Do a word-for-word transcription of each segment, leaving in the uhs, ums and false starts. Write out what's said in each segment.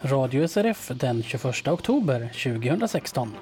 Radio S R F den tjugoförsta oktober tjugohundrasexton.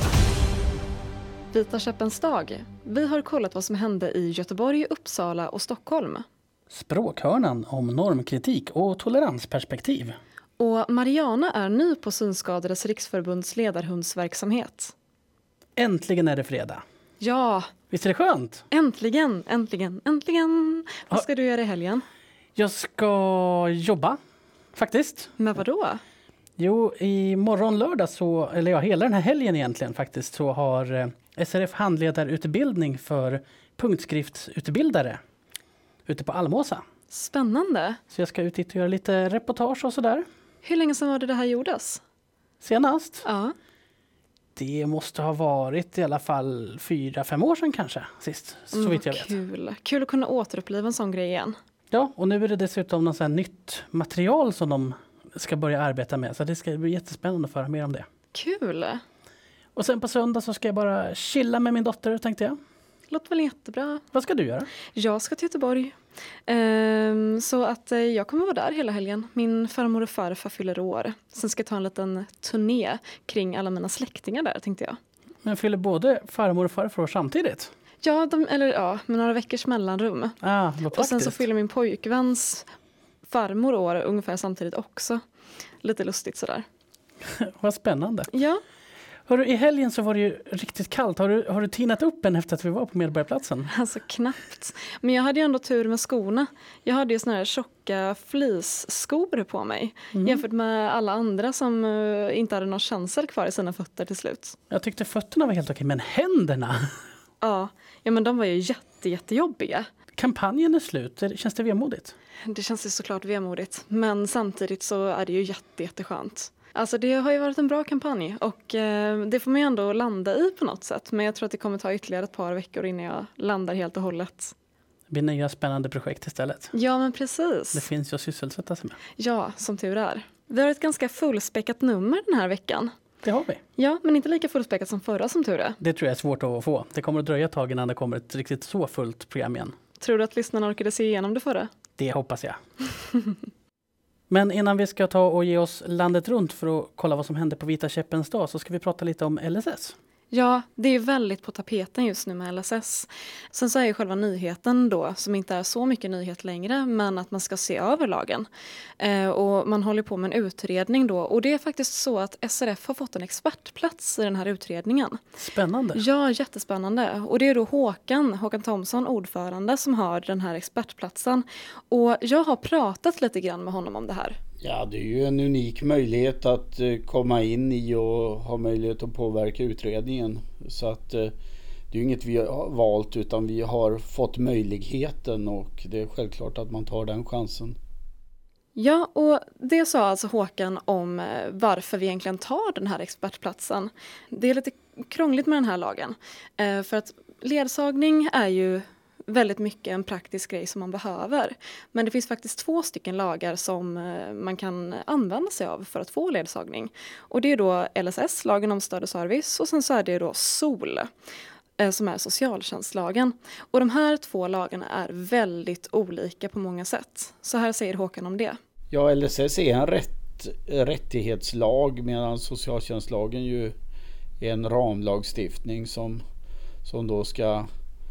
Vita käppens dag. Vi har kollat vad som hände i Göteborg, Uppsala och Stockholm. Språkhörnan om normkritik och toleransperspektiv. Och Mariana är ny på Synskadades riksförbunds ledarhundsverksamhet. Äntligen är det fredag. Ja, Visst är det skönt? äntligen, äntligen, äntligen. Vad ska du göra i helgen? Jag ska jobba, faktiskt. Men vadå? Jo, i morgon lördag så, eller ja, hela den här helgen egentligen faktiskt, så har eh, S R F handledarutbildning för punktskriftsutbildare ute på Almåsa. Spännande. Så jag ska ut dit och göra lite reportage och sådär. Hur länge sedan var det det här gjordes? Senast? Ja. Det måste ha varit i alla fall fyra, fem år sedan kanske sist, så Mm, vitt jag vet. Kul. Kul att kunna återuppliva en sån grej igen. Ja, och nu är det dessutom något så här nytt material som de ska börja arbeta med. Så det ska bli jättespännande att föra mer om det. Kul. Och sen på söndag så ska jag bara chilla med min dotter, tänkte jag. Låter väl jättebra. Vad ska du göra? Jag ska till Göteborg. Ehm, så att eh, jag kommer vara där hela helgen. Min farmor och farfar fyller år. Sen ska jag ta en liten turné kring alla mina släktingar där, tänkte jag. Men fyller både farmor och farfar samtidigt? Ja, de, eller ja, med några veckors mellanrum. Ah, vad och sen så praktiskt. fyller min pojkväns farmor år ungefär samtidigt också. Lite lustigt sådär. Vad spännande. Ja. Hörru, i helgen så var det ju riktigt kallt. Har du, har du tinat upp en efter att vi var på Medborgarplatsen? Alltså knappt. Men jag hade ju ändå tur med skorna. Jag hade ju såna här tjocka fleeceskor på mig. Mm. Jämfört med alla andra som uh, inte hade någon känsel kvar i sina fötter till slut. Jag tyckte fötterna var helt okej, men händerna? Ja, ja men de var ju jätte, jättejobbiga. Kampanjen är slut. Känns det vemodigt? Det känns ju såklart vemodigt. Men samtidigt så är det ju jätte, jätteskönt. Alltså det har ju varit en bra kampanj och eh, det får man ju ändå landa i på något sätt. Men jag tror att det kommer ta ytterligare ett par veckor innan jag landar helt och hållet. Det blir nya spännande projekt istället. Ja men precis. Det finns ju att sysselsätta sig med. Ja, som tur är. Vi har ett ganska fullspäckat nummer den här veckan. Det har vi. Ja, men inte lika fullspäckat som förra som tur är. Det tror jag är svårt att få. Det kommer att dröja ett tag innan det kommer ett riktigt så fullt program igen. Tror du att lyssnarna orkade se igenom det förra? Det hoppas jag. Men innan vi ska ta och ge oss landet runt för att kolla vad som hände på Vita käppens dag så ska vi prata lite om L S S. Ja, det är väldigt på tapeten just nu med L S S. Sen så är ju själva nyheten då, som inte är så mycket nyhet längre, men att man ska se över lagen. Eh, och man håller på med en utredning då. Och det är faktiskt så att S R F har fått en expertplats i den här utredningen. Spännande. Ja, jättespännande. Och det är då Håkan, Håkan Thomsson, ordförande, som har den här expertplatsen. Och jag har pratat lite grann med honom om det här. Ja, det är ju en unik möjlighet att eh, komma in i och ha möjlighet att påverka utredningen. Så att eh, det är ju inget vi har valt utan vi har fått möjligheten och det är självklart att man tar den chansen. Ja, och det sa alltså Håkan om eh, varför vi egentligen tar den här expertplatsen. Det är lite krångligt med den här lagen. Eh, för att ledsagning är ju väldigt mycket en praktisk grej som man behöver. Men det finns faktiskt två stycken lagar som eh, man kan använda sig av för att få ledsagning. Och det är då L S S, lagen om stöd och service, och sen så är det då S O L, eh, som är socialtjänstlagen. Och de här två lagarna är väldigt olika på många sätt. Så här säger Håkan om det. Ja, L S S är en rätt, rättighetslag medan socialtjänstlagen ju är en ramlagstiftning som, som då ska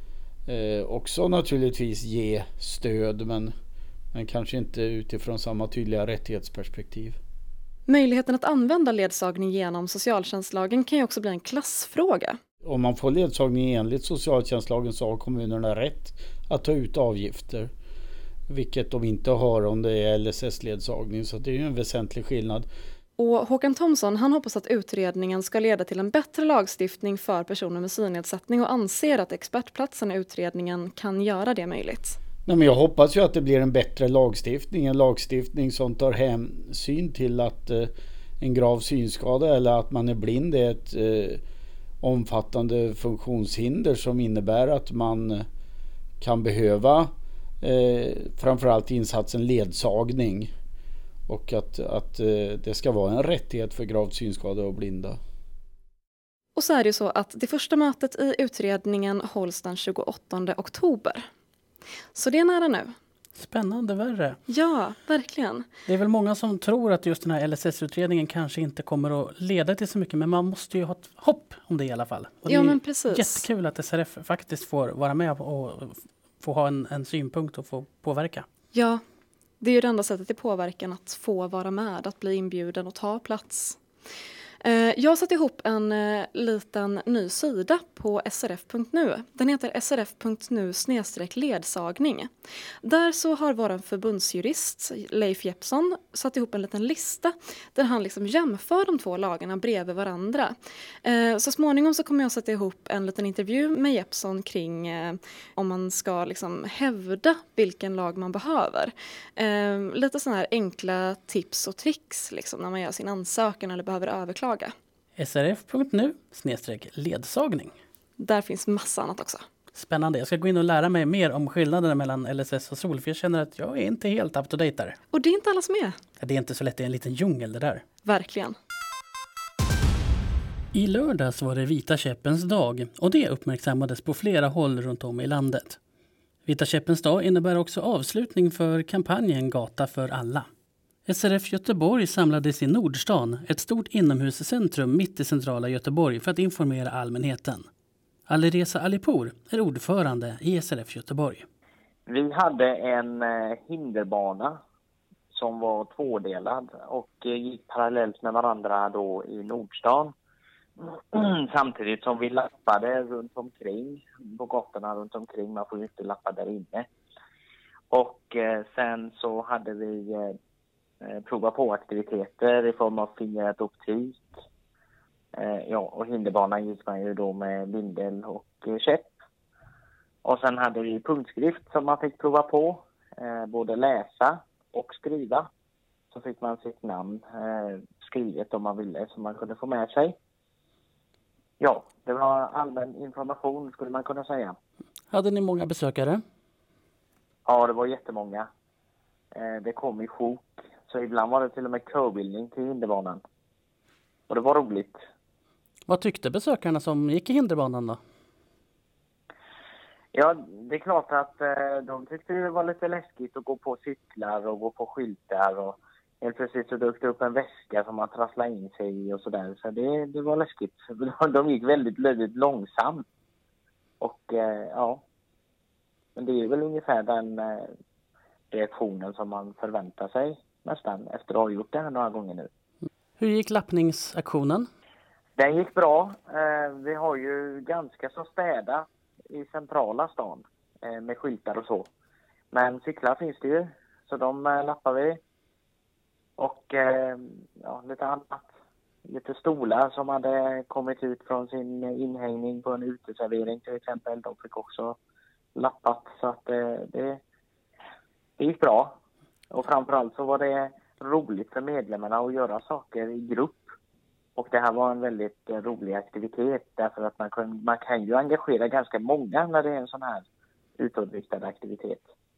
Eh, också naturligtvis ge stöd men, men kanske inte utifrån samma tydliga rättighetsperspektiv. Möjligheten att använda ledsagning genom socialtjänstlagen kan ju också bli en klassfråga. Om man får ledsagning enligt socialtjänstlagen så har kommunerna rätt att ta ut avgifter. Vilket de inte har om det är L S S-ledsagning, så det är ju en väsentlig skillnad. Och Håkan Thomsson, han hoppas att utredningen ska leda till en bättre lagstiftning för personer med synnedsättning och anser att expertplatsen i utredningen kan göra det möjligt. Nej, men jag hoppas ju att det blir en bättre lagstiftning, en lagstiftning som tar hänsyn till att eh, en grav synskada eller att man är blind är ett eh, omfattande funktionshinder som innebär att man kan behöva eh, framförallt insatsen ledsagning. Och att, att det ska vara en rättighet för gravt synskadade och blinda. Och så är det ju så att det första mötet i utredningen hålls den tjugoåttonde oktober. Så det är nära nu. Spännande värre. Ja, verkligen. Det är väl många som tror att just den här L S S-utredningen kanske inte kommer att leda till så mycket, men man måste ju ha ett hopp om det i alla fall. Och det Ja, är men precis. jättekul att S R F faktiskt får vara med och få ha en, en synpunkt och få påverka. Ja, det är ju det enda sättet till påverkan, att få vara med, att bli inbjuden och ta plats. Jag har satt ihop en liten ny sida på S R F punkt nu. Den heter S R F punkt nu snedstreck ledsagning. Där så har vår förbundsjurist Leif Jeppsson satt ihop en liten lista där han liksom jämför de två lagarna bredvid varandra. Så småningom så kommer jag sätta ihop en liten intervju med Jeppsson kring om man ska liksom hävda vilken lag man behöver. Lite sådana här enkla tips och tricks liksom när man gör sin ansökan eller behöver överklaga. S R F punkt nu snedstreck ledsagning. Där finns massa annat också. Spännande. Jag ska gå in och lära mig mer om skillnaderna mellan L S S och S O L, för jag känner att jag är inte helt up to date där. Och det är inte alla som är. Det är inte så lätt, det är en liten djungel det där. Verkligen. I lördags var det Vita käppens dag och det uppmärksammades på flera håll runt om i landet. Vita käppens dag innebär också avslutning för kampanjen Gata för alla. S R F Göteborg samlades i Nordstan, ett stort inomhuscentrum mitt i centrala Göteborg, för att informera allmänheten. Alireza Alipour är ordförande i S R F Göteborg. Vi hade en hinderbana som var tvådelad och gick parallellt med varandra då i Nordstan. Samtidigt som vi lappade runt omkring, på gatorna runt omkring, man får ju inte lappa där inne. Och sen så hade vi prova på aktiviteter i form av fingret optik. Eh, ja, och hinderbanan gick man ju då med bindel och eh, käpp. Och sen hade vi punktskrift som man fick prova på. Eh, både läsa och skriva. Så fick man sitt namn eh, skrivet om man ville, som man kunde få med sig. Ja, det var allmän information skulle man kunna säga. Hade ni många besökare? Ja, det var jättemånga. Eh, det kom i sjok. Så ibland var det till och med körbildning till hinderbanan. Och det var roligt. Vad tyckte besökarna som gick i hinderbanan då? Ja, det är klart att eh, de tyckte det var lite läskigt att gå på cyklar och gå på skyltar. Och helt plötsligt så dök det upp en väska som man trasslade in sig i och sådär. Så det, det var läskigt. De gick väldigt, väldigt långsamt. Och eh, ja, men det är väl ungefär den eh, reaktionen som man förväntar sig. Nästan, efter att ha gjort det här några gånger nu. Hur gick lappningsaktionen? Den gick bra. Eh, vi har ju ganska så städat i centrala stan eh, med skyltar och så. Men cyklar finns det ju, så de eh, lappar vi. Och eh, ja, lite annat. Lite stolar som hade kommit ut från sin inhängning på en uteservering till exempel. De fick också lappat, så att eh, det, det gick bra. Och framförallt så var det roligt för medlemmarna att göra saker i grupp. Och det här var en väldigt rolig aktivitet, därför att man kan, man kan ju engagera ganska många när det är en sån här utåtriktad aktivitet.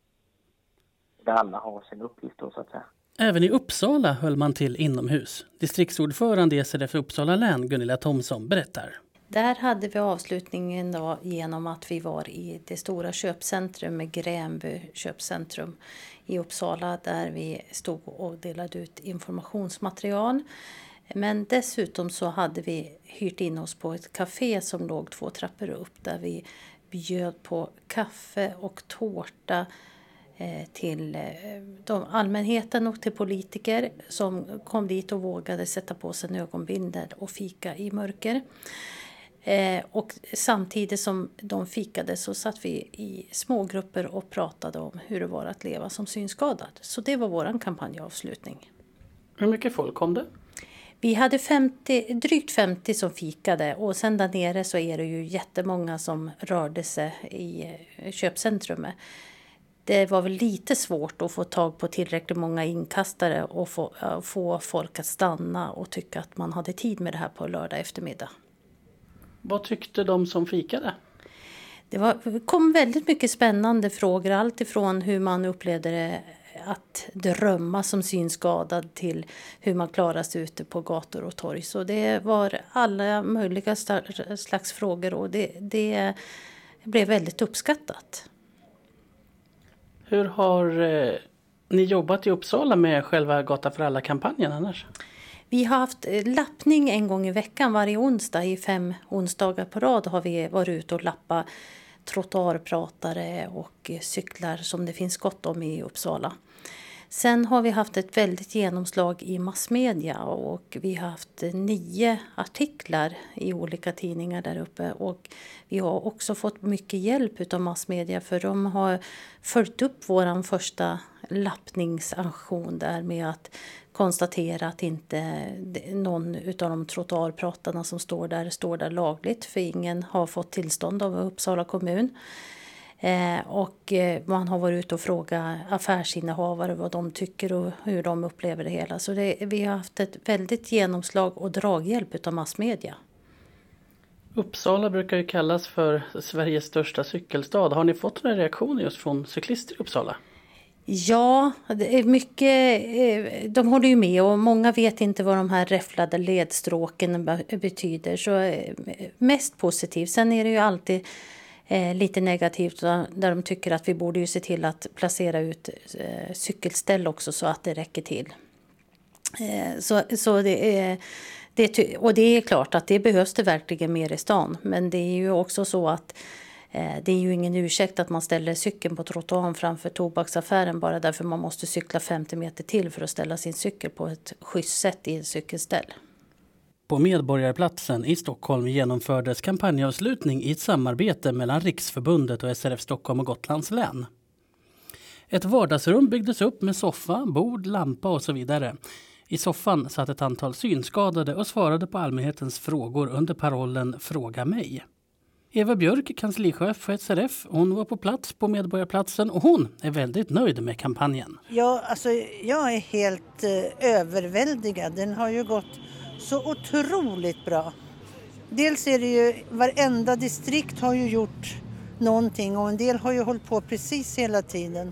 Där alla har sin uppgift då, så att säga. Även i Uppsala höll man till inomhus. Distriktsordförande i S R F Uppsala län, Gunilla Thomsson, berättar. Där hade vi avslutningen då genom att vi var i det stora köpcentrum med Gränby köpcentrum i Uppsala, där vi stod och delade ut informationsmaterial. Men dessutom så hade vi hyrt in oss på ett café som låg två trappor upp, där vi bjöd på kaffe och tårta till de allmänheten och till politiker som kom dit och vågade sätta på sig en ögonbindel och fika i mörker. Eh, och samtidigt som de fikade så satt vi i smågrupper och pratade om hur det var att leva som synskadad. Så det var våran kampanjavslutning. Hur mycket folk kom det? Vi hade femtio, drygt femtio som fikade, och sen där nere så är det ju jättemånga som rörde sig i köpcentrumet. Det var väl lite svårt att få tag på tillräckligt många inkastare och få, uh, få folk att stanna och tycka att man hade tid med det här på lördag eftermiddag. Vad tyckte de som fikade? Det var, kom väldigt mycket spännande frågor. Allt ifrån hur man upplevde det att drömma som synskadad till hur man klarar sig ute på gator och torg. Så det var alla möjliga slags frågor, och det, det blev väldigt uppskattat. Hur har eh, ni jobbat i Uppsala med själva Gata för alla-kampanjen annars? Vi har haft lappning en gång i veckan varje onsdag. I fem onsdagar på rad har vi varit ute och lappat trottoarpratare och cyklar som det finns gott om i Uppsala. Sen har vi haft ett väldigt genomslag i massmedia och vi har haft nio artiklar i olika tidningar där uppe. Och vi har också fått mycket hjälp av massmedia för de har följt upp vår första lappningsaktion där med att konstatera att inte någon av de trottoarpratarna som står där står där lagligt för ingen har fått tillstånd av Uppsala kommun. Eh, och eh, man har varit ute och frågat affärsinnehavare vad de tycker och hur de upplever det hela. Så det, vi har haft ett väldigt genomslag och draghjälp av massmedia. Uppsala brukar ju kallas för Sveriges största cykelstad. Har ni fått några reaktioner just från cyklister i Uppsala? Ja, det är mycket, de håller ju med och många vet inte vad de här räfflade ledstråken betyder. Så mest positivt. Sen är det ju alltid eh, lite negativt där de tycker att vi borde ju se till att placera ut eh, cykelställ också så att det räcker till. Eh, så så det är, det, och det är klart att det behövs det verkligen mer i stan. Men det är ju också så att det är ju ingen ursäkt att man ställer cykeln på trottoaren framför tobaksaffären bara därför man måste cykla femtio meter till för att ställa sin cykel på ett schysst sätt i en cykelställ. På Medborgarplatsen i Stockholm genomfördes kampanjavslutning i ett samarbete mellan Riksförbundet och S R F Stockholm och Gotlands län. Ett vardagsrum byggdes upp med soffa, bord, lampa och så vidare. I soffan satt ett antal synskadade och svarade på allmänhetens frågor under parollen Fråga mig. Eva Björk, kanslichef för S R F, hon var på plats på Medborgarplatsen och hon är väldigt nöjd med kampanjen. Ja, alltså jag är helt eh, överväldigad. Den har ju gått så otroligt bra. Dels är det ju, varenda distrikt har ju gjort någonting och en del har ju hållit på precis hela tiden.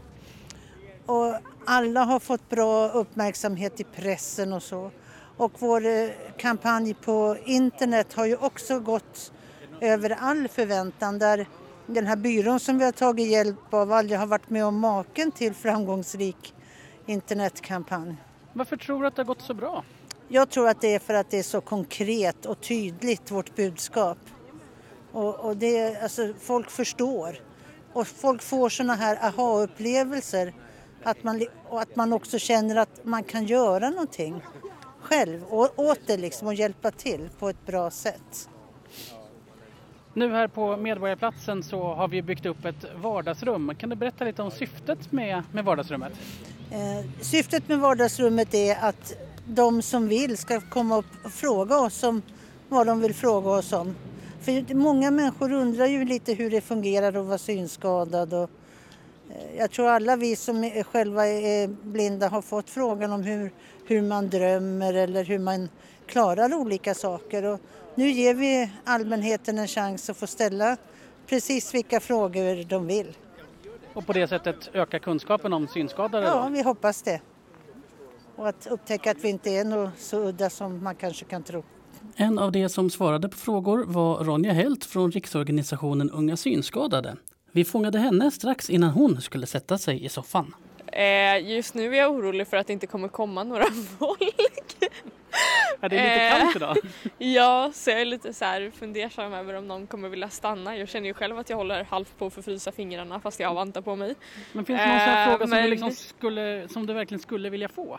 Och alla har fått bra uppmärksamhet i pressen och så. Och vår eh, kampanj på internet har ju också gått över all förväntan där den här byrån som vi har tagit hjälp av aldrig har varit med om maken till framgångsrik internetkampanj. Varför tror du att det har gått så bra? Jag tror att det är för att det är så konkret och tydligt vårt budskap. Och, och det, alltså, folk förstår. Och folk får såna här aha-upplevelser att man, och att man också känner att man kan göra någonting själv och åt det liksom och hjälpa till på ett bra sätt. Nu här på Medborgarplatsen så har vi byggt upp ett vardagsrum. Kan du berätta lite om syftet med, med vardagsrummet? Eh, syftet med vardagsrummet är att de som vill ska komma upp och fråga oss om vad de vill fråga oss om. För många människor undrar ju lite hur det fungerar att vara synskadad. Och, eh, jag tror alla vi som är, själva är blinda har fått frågan om hur, hur man drömmer eller hur man klarar olika saker. Och nu ger vi allmänheten en chans att få ställa precis vilka frågor de vill. Och på det sättet öka kunskapen om synskadade? Ja, då? vi hoppas det. Och att upptäcka att vi inte är nog så udda som man kanske kan tro. En av de som svarade på frågor var Ronja Helt från Riksorganisationen Unga Synskadade. Vi fångade henne strax innan hon skulle sätta sig i soffan. Eh, just nu är jag orolig för att det inte kommer komma några folk. Ja, det är lite kallt idag. Ja, så jag är lite så här fundersam över om någon kommer vilja stanna. Jag känner ju själv att jag håller halvt på att förfrysa fingrarna fast jag har vantar på mig. Men finns det någon sån här eh, fråga som, men... du liksom skulle, som du verkligen skulle vilja få?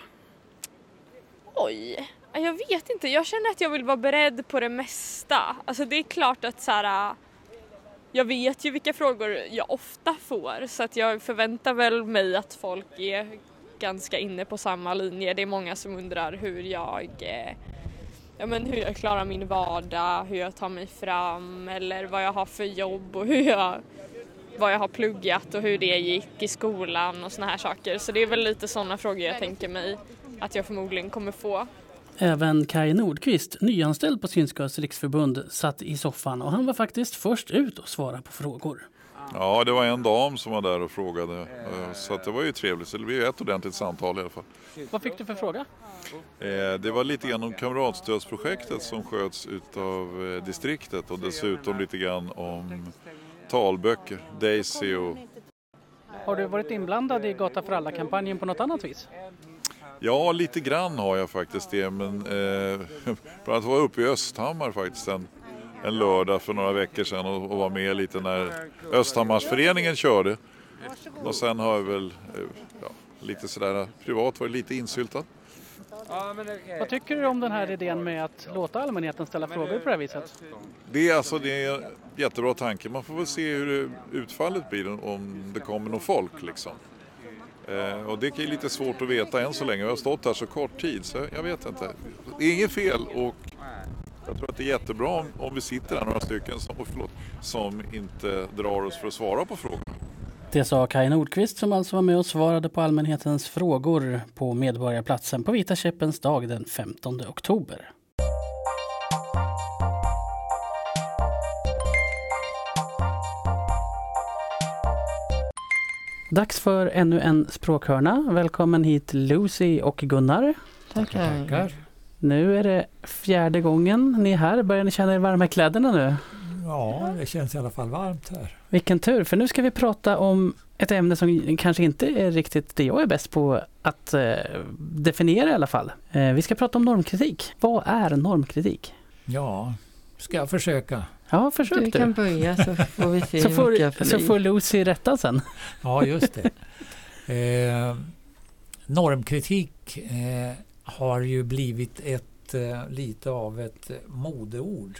Oj, jag vet inte. Jag känner att jag vill vara beredd på det mesta. Alltså det är klart att så här, jag vet ju vilka frågor jag ofta får. Så att jag förväntar väl mig att folk är ganska inne på samma linje. Det är många som undrar hur jag, eh, ja, men hur jag klarar min vardag, hur jag tar mig fram eller vad jag har för jobb och hur jag, vad jag har pluggat och hur det gick i skolan och såna här saker. Så det är väl lite sådana frågor jag tänker mig att jag förmodligen kommer få. Även Kai Nordqvist, nyanställd på Synskadades riksförbund, satt i soffan och han var faktiskt först ut och svara på frågor. Ja, det var en dam som var där och frågade, så att det var ju trevligt. Så det blev ett ordentligt samtal i alla fall. Vad fick du för fråga? Det var lite grann om kamratstödsprojektet som sköts utav distriktet och dessutom lite grann om talböcker, Daisy och... Har du varit inblandad i Gata för alla-kampanjen på något annat vis? Ja, lite grann har jag faktiskt det, men eh, bland annat var jag uppe i Östhammar faktiskt en, en lördag för några veckor sedan och, och var med lite när Östhammarsföreningen körde. Och sen har jag väl eh, ja, lite sådär privat varit lite insyltad. Vad tycker du om den här idén med att låta allmänheten ställa frågor på det här viset? Det är alltså det är en jättebra tanke. Man får väl se hur det, utfallet blir om det kommer någon folk liksom. Eh, och det är lite svårt att veta än så länge. Jag har stått här så kort tid så jag vet inte. Det är inget fel och jag tror att det är jättebra om, om vi sitter här några stycken som, förlåt, som inte drar oss för att svara på frågor. Det sa Kaj Nordqvist som alltså var med och svarade på allmänhetens frågor på Medborgarplatsen på Vita käppens dag den femtonde oktober. Dags för ännu en språkhörna. Välkommen hit Lucy och Gunnar. Tackar. Tackar. Nu är det fjärde gången ni är här. Börjar ni känna er varma i kläderna nu? Ja, det känns i alla fall varmt här. Vilken tur, för nu ska vi prata om ett ämne som kanske inte är riktigt det jag är bäst på att eh, definiera i alla fall. Eh, vi ska prata om normkritik. Vad är normkritik? Ja, ska jag försöka? Ja, försök du. Du kan börja så får vi se så hur får, mycket jag Så får Lucy rätta sen. Ja, just det. Eh, normkritik eh, har ju blivit ett eh, lite av ett modeord.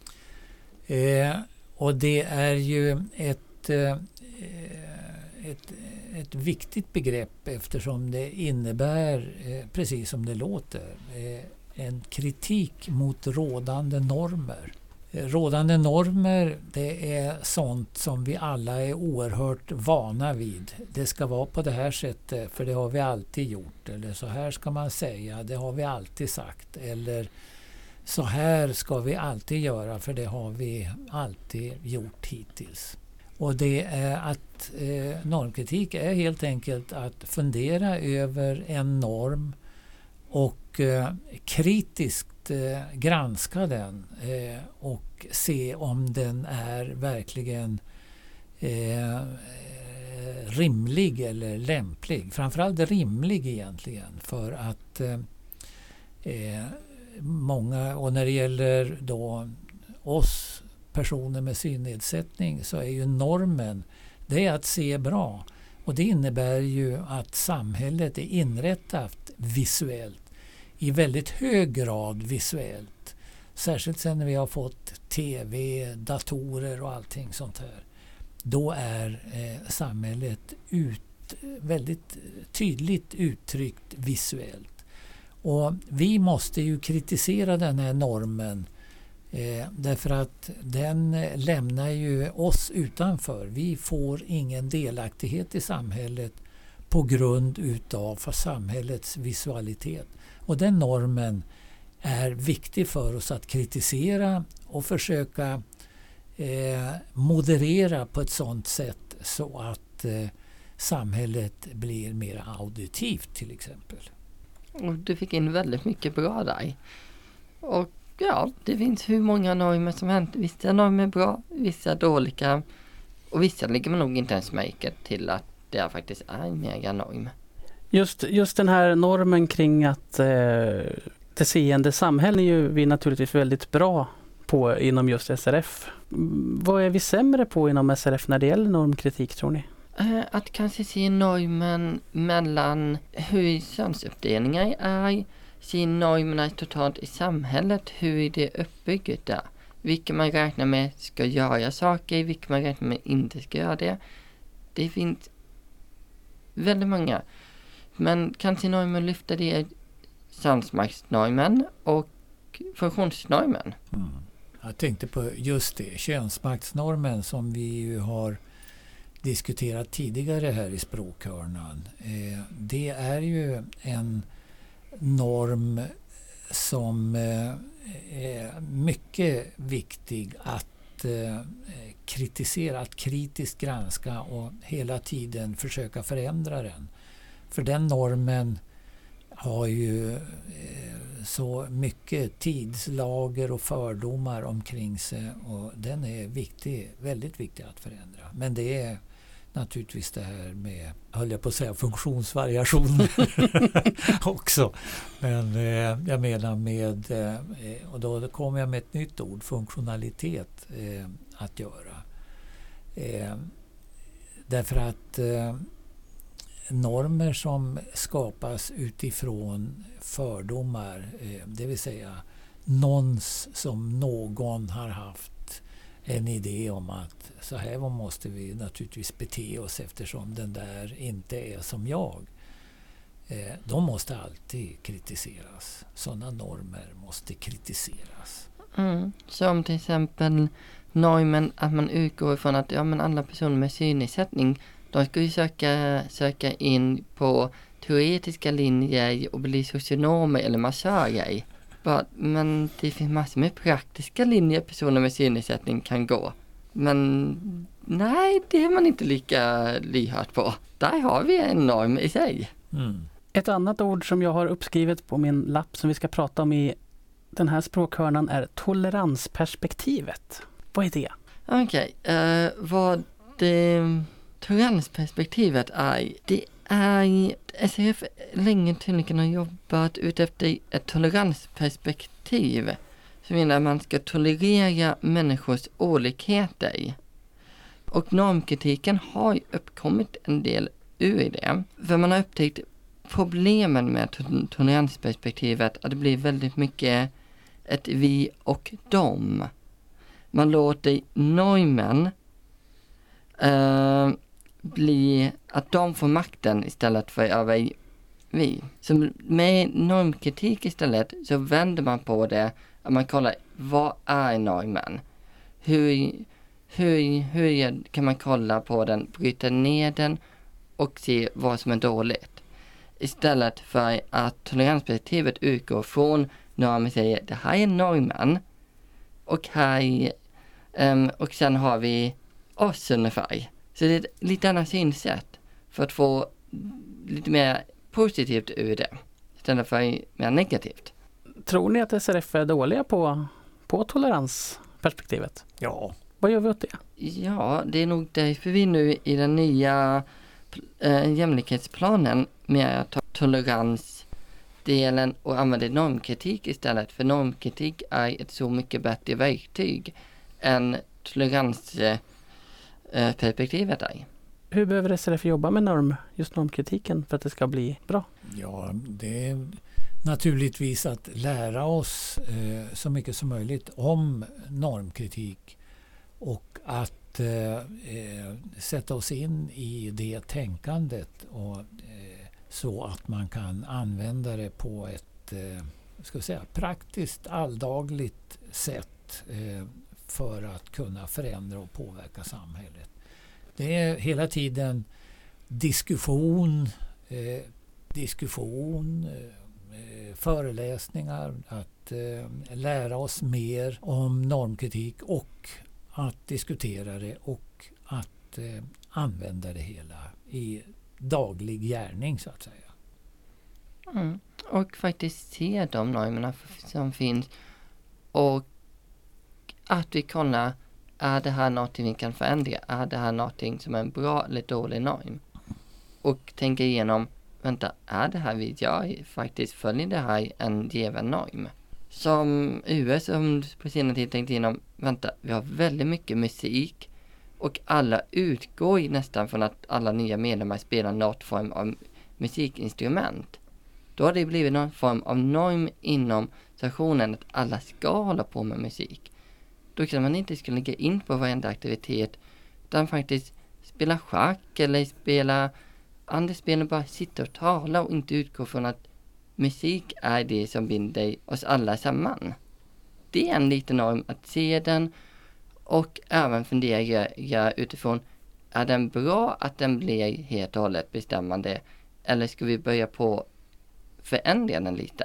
Eh, och det är ju ett, eh, ett, ett viktigt begrepp eftersom det innebär, eh, precis som det låter, eh, en kritik mot rådande normer. Eh, rådande normer, det är sånt som vi alla är oerhört vana vid. Det ska vara på det här sättet för det har vi alltid gjort. Eller så här ska man säga, det har vi alltid sagt. Eller så här ska vi alltid göra för det har vi alltid gjort hittills. Och det är att eh, normkritik är helt enkelt att fundera över en norm och eh, kritiskt eh, granska den eh, och se om den är verkligen eh, rimlig eller lämplig. Framförallt rimlig egentligen för att eh, eh, många, och när det gäller då oss personer med synnedsättning så är ju normen det är att se bra. Och det innebär ju att samhället är inrättat visuellt. I väldigt hög grad visuellt. Särskilt sen när vi har fått tv, datorer och allting sånt här. Då är eh, samhället ut, väldigt tydligt uttryckt visuellt. Och vi måste ju kritisera den här normen eh, därför att den lämnar ju oss utanför. Vi får ingen delaktighet i samhället på grund utav för samhällets visualitet. Och den normen är viktig för oss att kritisera och försöka eh, moderera på ett sådant sätt så att eh, samhället blir mer auditivt till exempel. Och du fick in väldigt mycket bra där. Och ja, det finns hur många normer som helst. Vissa normer är bra, vissa är dåliga. Och vissa ligger man nog inte ens märker till att det faktiskt är en mega norm. Just, just den här normen kring att eh, det seende samhället är ju vi naturligtvis väldigt bra på inom just S R F. Vad är vi sämre på inom S R F när det gäller normkritik tror ni? Att kanske se normen mellan hur könsuppdelningar är, se normerna totalt i samhället, hur det är uppbyggt där. Vilka man räknar med ska göra saker, vilka man räknar med inte ska göra det. Det finns väldigt många. Men kanske normen lyfter det könsmaktsnormen och funktionsnormen. Mm. Jag tänkte på just det, könsmaktsnormen som vi ju har diskuterat tidigare här i språkhörnan. Eh, det är ju en norm som eh, är mycket viktig att eh, kritisera, att kritiskt granska och hela tiden försöka förändra den. För den normen har ju eh, så mycket tidslager och fördomar omkring sig och den är viktig, väldigt viktig att förändra. Men det är naturligtvis det här med, höll jag på att säga, funktionsvariationer också. Men eh, jag menar med, eh, och då kommer jag med ett nytt ord, funktionalitet eh, att göra. Eh, därför att eh, normer som skapas utifrån fördomar, eh, det vill säga nons som någon har haft en idé om att så här måste vi naturligtvis bete oss eftersom den där inte är som jag. Eh, de måste alltid kritiseras. Sådana normer måste kritiseras. Mm. Som till exempel normen att man utgår ifrån att ja, men alla personer med synnedsättning de ska ju söka, söka in på teoretiska linjer och bli socionomer eller massörer. Men det finns massor med praktiska linjer personer med synnedsättning kan gå. Men nej, det är man inte lika lyhörd på. Där har vi en norm i sig. Mm. Ett annat ord som jag har uppskrivet på min lapp som vi ska prata om i den här språkhörnan är toleransperspektivet. Vad är det? Okej, okay, uh, vad det toleransperspektivet är, det är S R F länge tydligen har jobbat utefter ett toleransperspektiv som innebär att man ska tolerera människors olikheter. Och normkritiken har uppkommit en del ur det. För man har upptäckt problemen med to- toleransperspektivet att det blir väldigt mycket ett vi och dem. Man låter normen uh, bli att de får makten istället för över vi. Så med normkritik istället så vänder man på det att man kollar vad är normen? Hur, hur, hur kan man kolla på den, bryta ner den och se vad som är dåligt? Istället för att toleransperspektivet utgår från normen och säger det här är normen och här um, och sen har vi oss ungefär. Så det är ett lite annat synsätt för att få lite mer positivt ur det istället för mer negativt. Tror ni att S R F är dåliga på, på toleransperspektivet? Ja. Vad gör vi åt det? Ja, det är nog därför vi nu i den nya äh, jämlikhetsplanen med att ta toleransdelen och använda normkritik istället. För normkritik är ett så mycket bättre verktyg än tolerans äh, perspektivet är. Hur behöver S R F jobba med norm, just normkritiken för att det ska bli bra? Ja, det är naturligtvis att lära oss eh, så mycket som möjligt om normkritik och att eh, eh, sätta oss in i det tänkandet och, eh, så att man kan använda det på ett eh, ska vi säga, praktiskt alldagligt sätt eh, för att kunna förändra och påverka samhället. Det är hela tiden diskussion, eh, diskussion, eh, föreläsningar, att eh, lära oss mer om normkritik och att diskutera det och att eh, använda det hela i daglig gärning så att säga. Mm. Och faktiskt se de normerna som finns och att vi kollar, är det här någonting vi kan förändra? Är det här någonting som är en bra eller dålig norm? Och tänka igenom, vänta, är det här vi gör faktiskt följer det här en given norm? Som U S som på senare tid tänkte igenom, vänta, vi har väldigt mycket musik och alla utgår nästan från att alla nya medlemmar spelar något form av musikinstrument. Då har det blivit någon form av norm inom stationen att alla ska hålla på med musik. Då kan man inte skulle lägga in på varenda aktivitet utan faktiskt spela schack eller spela andra spel och bara sitta och tala och inte utgå från att musik är det som binder oss alla samman. Det är en liten norm att se den och även fundera utifrån, är den bra att den blir helt och hållet bestämmande eller ska vi börja på förändra den lite?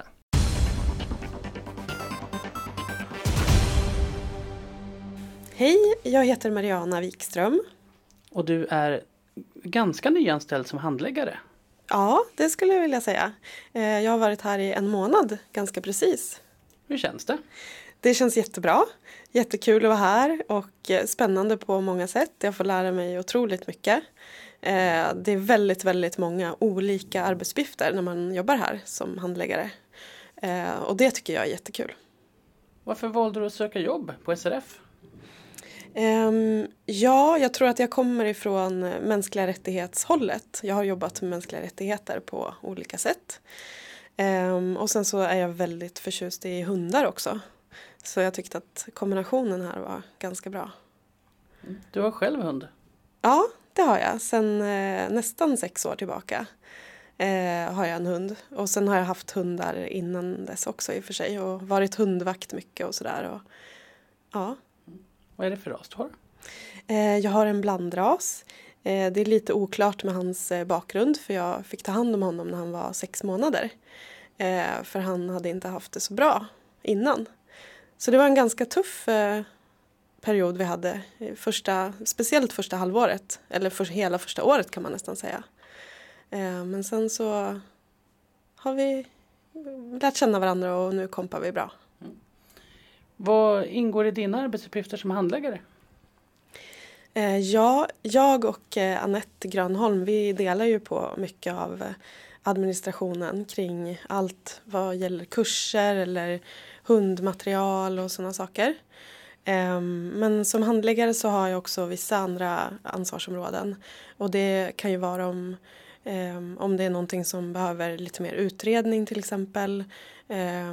Hej, jag heter Mariana Wikström. Och du är ganska nyanställd som handläggare. Ja, det skulle jag vilja säga. Jag har varit här i en månad, ganska precis. Hur känns det? det känns jättebra. Jättekul att vara här och spännande på många sätt. Jag får lära mig otroligt mycket. Det är väldigt, väldigt många olika arbetsuppgifter när man jobbar här som handläggare. Och det tycker jag är jättekul. Varför valde du att söka jobb på S R F? Um, ja, jag tror att jag kommer ifrån mänskliga rättighetshållet. Jag har jobbat med mänskliga rättigheter på olika sätt. Um, och sen så är jag väldigt förtjust i hundar också. Så jag tyckte att kombinationen här var ganska bra. Du har själv hund? Ja, det har jag. Sen eh, nästan sex år tillbaka eh, har jag en hund. Och sen har jag haft hundar innan dess också i och för sig. Och varit hundvakt mycket och sådär. Och, ja. Vad är det för ras du har? Eh, jag har en blandras. Eh, det är lite oklart med hans eh, bakgrund. För jag fick ta hand om honom när han var sex månader. Eh, för han hade inte haft det så bra innan. Så det var en ganska tuff eh, period vi hade. Första, speciellt första halvåret. Eller för hela första året kan man nästan säga. Eh, men sen så har vi lärt känna varandra och nu kompar vi bra. Mm. Vad ingår i dina arbetsuppgifter som handläggare? Eh, ja, jag och eh, Anette Granholm, vi delar ju på mycket av eh, administrationen kring allt vad gäller kurser eller hundmaterial och sådana saker. Eh, men som handläggare så har jag också vissa andra ansvarsområden. Och det kan ju vara om, eh, om det är någonting som behöver lite mer utredning till exempel. Eh,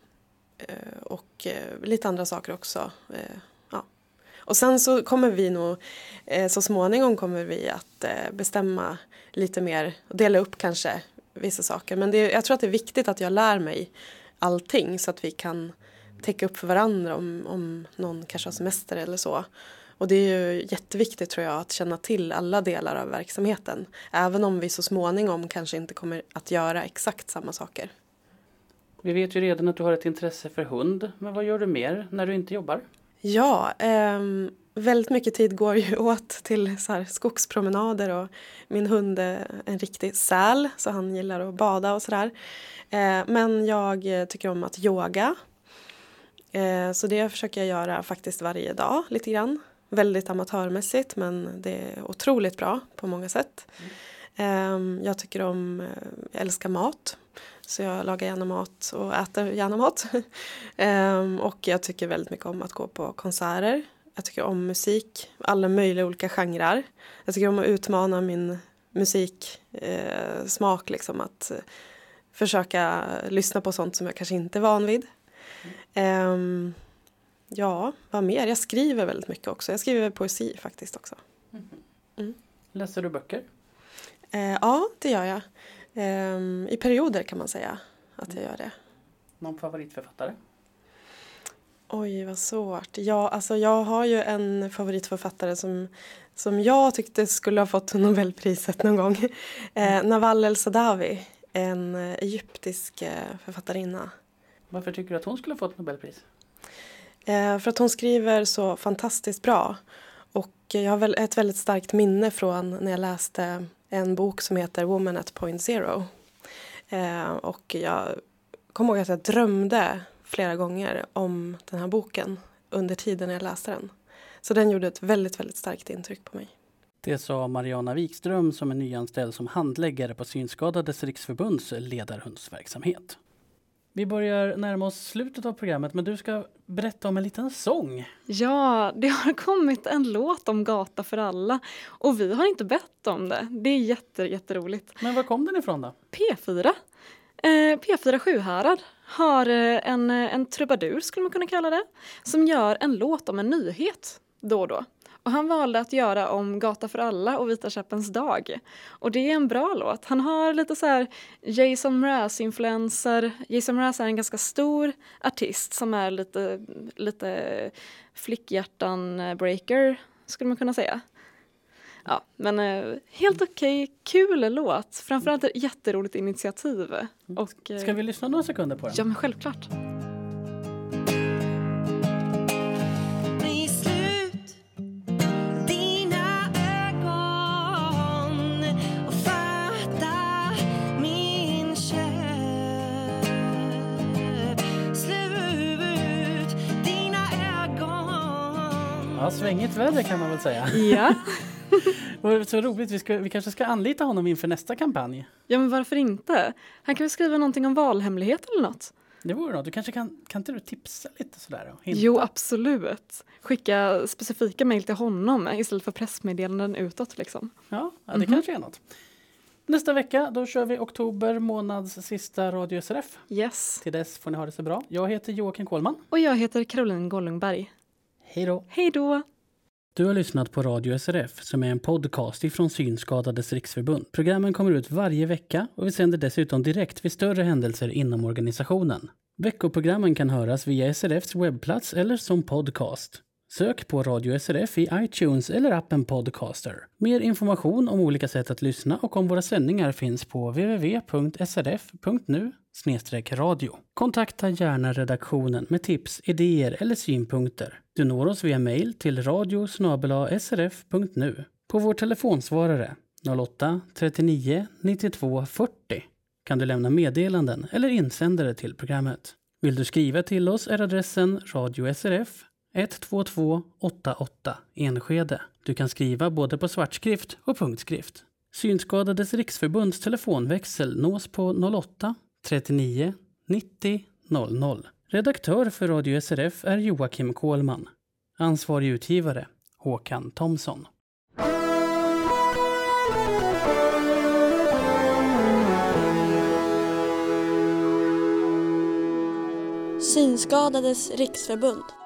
och eh, lite andra saker också. Eh, ja. Och sen så kommer vi nog, eh, så småningom kommer vi att eh, bestämma lite mer och dela upp kanske vissa saker. Men det, jag tror att det är viktigt att jag lär mig allting så att vi kan täcka upp för varandra om, om någon kanske har semester eller så. Och det är ju jätteviktigt tror jag att känna till alla delar av verksamheten. Även om vi så småningom kanske inte kommer att göra exakt samma saker. Vi vet ju redan att du har ett intresse för hund. Men vad gör du mer när du inte jobbar? Ja, eh, väldigt mycket tid går ju åt till så här skogspromenader. Och min hund är en riktig säl så han gillar att bada och sådär. Eh, men jag tycker om att yoga. Eh, så det försöker jag göra faktiskt varje dag lite grann. Väldigt amatörmässigt men det är otroligt bra på många sätt. Mm. Eh, jag tycker om, jag älskar mat. Så jag lagar gärna mat och äter gärna mat. um, och jag tycker väldigt mycket om att gå på konserter. Jag tycker om musik, alla möjliga olika genrer. Jag tycker om att utmana min musiksmak. Eh, liksom, att eh, försöka lyssna på sånt som jag kanske inte är van vid. Um, ja, vad mer? Jag skriver väldigt mycket också. Jag skriver poesi faktiskt också. Mm. Läser du böcker? Uh, ja, det gör jag. Um, I perioder kan man säga att jag gör det. Någon favoritförfattare? Oj, vad svårt. Ja, alltså jag har ju en favoritförfattare som, som jag tyckte skulle ha fått Nobelpriset någon gång. Eh, Nawal El-Saadawi, en egyptisk eh, författarinna. Varför tycker du att hon skulle ha fått Nobelpris? Eh, för att hon skriver så fantastiskt bra. Och jag har väl ett väldigt starkt minne från när jag läste en bok som heter Woman at Point Zero. Eh, och jag kommer ihåg att jag drömde flera gånger om den här boken under tiden jag läste den. Så den gjorde ett väldigt, väldigt starkt intryck på mig. Det sa Mariana Wikström som är nyanställd som handläggare på Synskadades riksförbunds ledarhundsverksamhet. Vi börjar närma oss slutet av programmet, men du ska berätta om en liten sång. Ja, det har kommit en låt om Gata för alla och vi har inte bett om det. Det är jätte, jätteroligt. Men var kom den ifrån då? P fyra. Eh, P fyra Sjuhärad har en, en trubadur skulle man kunna kalla det, som gör en låt om en nyhet då och då. Och han valde att göra om Gata för alla och Vita käppens dag. Och det är en bra låt. Han har lite så här Jason Mraz-influenser. Jason Mraz är en ganska stor artist som är lite, lite flickhjärtan-breaker skulle man kunna säga. Ja, men eh, helt okej, okay, kul låt. Framförallt ett jätteroligt initiativ. Och, eh, Ska vi lyssna några sekunder på den? Ja, men självklart. Ja, svängigt värre kan man väl säga. Ja. Och så roligt, vi, ska, vi kanske ska anlita honom inför nästa kampanj. Ja, men varför inte? Han kan väl skriva någonting om valhemlighet eller något? Det vore något. Du kanske kan, kan inte du tipsa lite sådär? Och hinta? Jo, absolut. Skicka specifika mejl till honom istället för pressmeddelanden utåt liksom. Ja, ja det Mhm. kanske är något. Nästa vecka då kör vi oktober månads sista Radio S R F. Yes. Till dess får ni ha det så bra. Jag heter Joakim Kohlman. Och jag heter Caroline Gollungberg. Hej då. Hej då. Du har lyssnat på Radio S R F som är en podcast ifrån Synskadades riksförbund. Programmen kommer ut varje vecka och vi sänder dessutom direkt vid större händelser inom organisationen. Veckoprogrammen kan höras via S R F:s webbplats eller som podcast. Sök på Radio S R F i iTunes eller appen Podcaster. Mer information om olika sätt att lyssna och om våra sändningar finns på w w w punkt s r f punkt n u slash radio. Kontakta gärna redaktionen med tips, idéer eller synpunkter. Du når oss via mail till radio snabel-a s r f punkt n u. På vår telefonsvarare noll åtta trettionio nittiotvå fyrtio kan du lämna meddelanden eller insändare till programmet. Vill du skriva till oss är adressen Radio S R F ett två två åtta åtta Enskede. Du kan skriva både på svartskrift och punktskrift. Synskadades riksförbunds telefonväxel nås på noll åtta trettionio nittio noll noll. Redaktör för Radio S R F är Joakim Kohlman. Ansvarig utgivare Håkan Thomsson. Synskadades riksförbund.